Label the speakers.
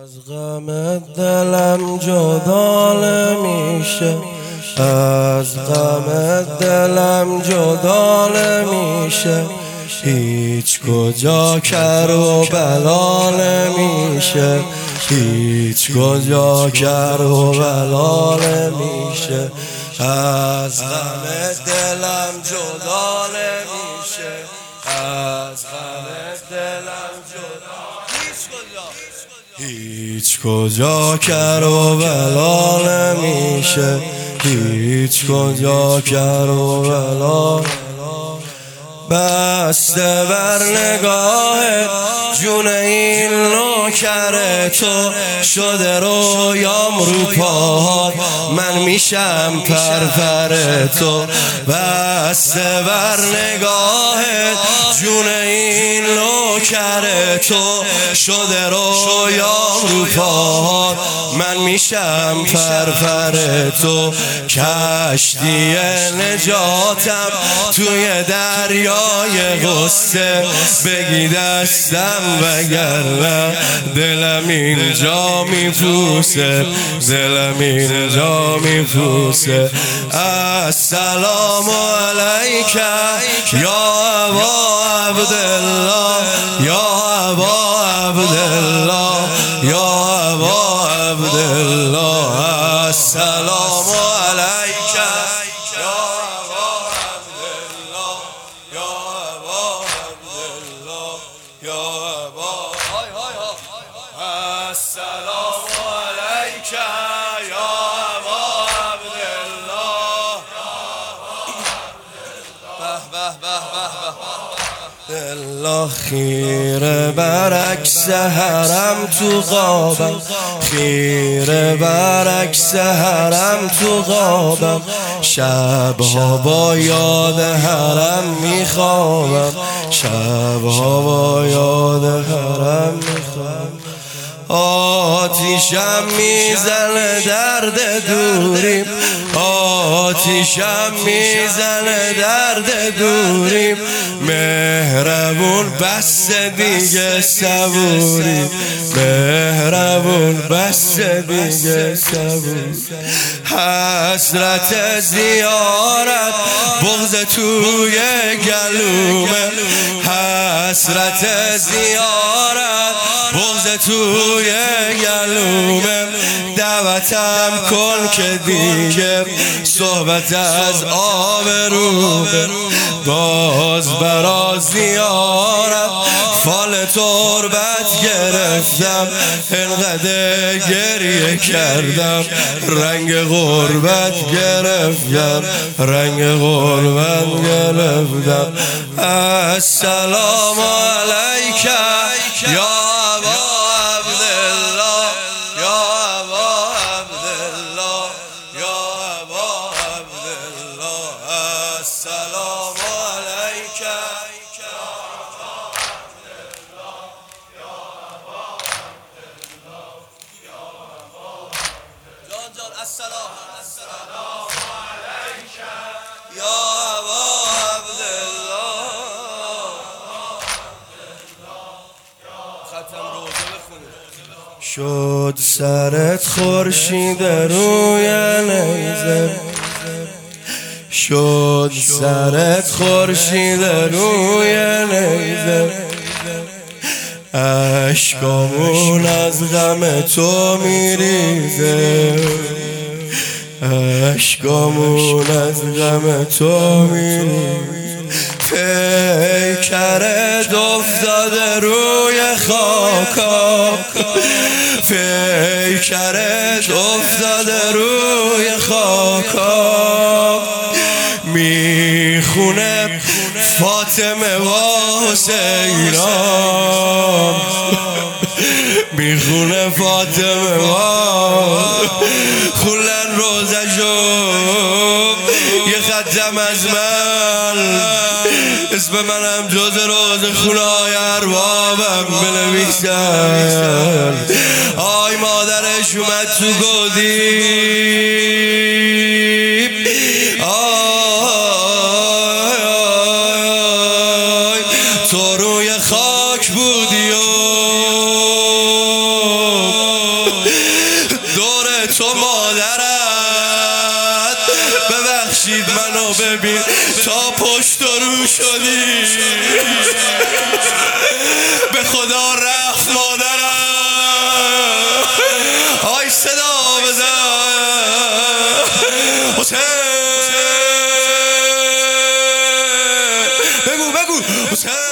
Speaker 1: از غم دلم جدا نمیشه، از غم دلم جدا نمیشه، هیچ کجا کر و بلا نمیشه، هیچ کجا کر و بلا نمیشه، از غم دلم جدا نمیشه، از غم دلم جدا هیچ کجا کر و بلا نمیشه، هیچ کجا کر و بلا بسته بر نگاه جون این نوکر تو شده رویام رو پاهات، من میشم پرپر تو. بسته بر نگاه جون این نوکر تو شده رویام رو پاهات، من میشم پرپر تو. کشتی نجاتم توی دریا غصه بگی دستم وگرنه دلم اینجا میپوسه، دلم اینجا میپوسه. السلام علیک یا ابا عبدالله، یا ابا عبدالله، یا ابا عبدالله. السلام علیک یا ابا عبدالله، یا ابا عبدالله، یا ابا. السلام علیک یا ابا عبدالله. به به به به الله خیره برعکس حرم تو غابم، خیره برعکس حرم تو غابم، شبها با یاد حرم میخوابم، شبها با یاد حرم میخوابم. آتیشم میزنه درد دوریم، آتیشم میزنه درد دوریم، مهربون بس دیگه صبوریم، مهربون بس دیگه صبوریم. حسرت زیارت بغض توی گلومه، حسرت زیارت بغض توی گلومه، دعوتم کن که دیگه صحبت از آبرومه. باز برا زیارت فال تربت گرفتم، انقدر گریه کردم رنگ غربت گرفتم، رنگ غربت گرفتم. السلام علیک یا ابا عبدالله، یا ابا عبدالله، یا ابا عبدالله. السلام علیک یا ابا عبدالله، یا ابا عبدالله، یا ابا عبدالله. جان جان السلام علیک یا ابا عبدالله. ختم روزه بخونید. شد سرت خورشید روی نیزه، شد سرت خورشید روی نیزه، اشکامون از غم تو میریزه، اشکامون از غم تو میریزه. پیکرت افتاده روی خاکا، پیکرت افتاده روی خاکا، میخونه فاطمه و حسینم، میخونه فاطمه و خلن روزه شد یه ختم از من، اسم منم جز روز خونای اربابم بنویسن. آی مادرش اومد تو گودی، آی تو روی خاک بودی و منو ببین تا پشت رو شدی به خدا رفت مادرم آی صدا بزن حسین بگو حسین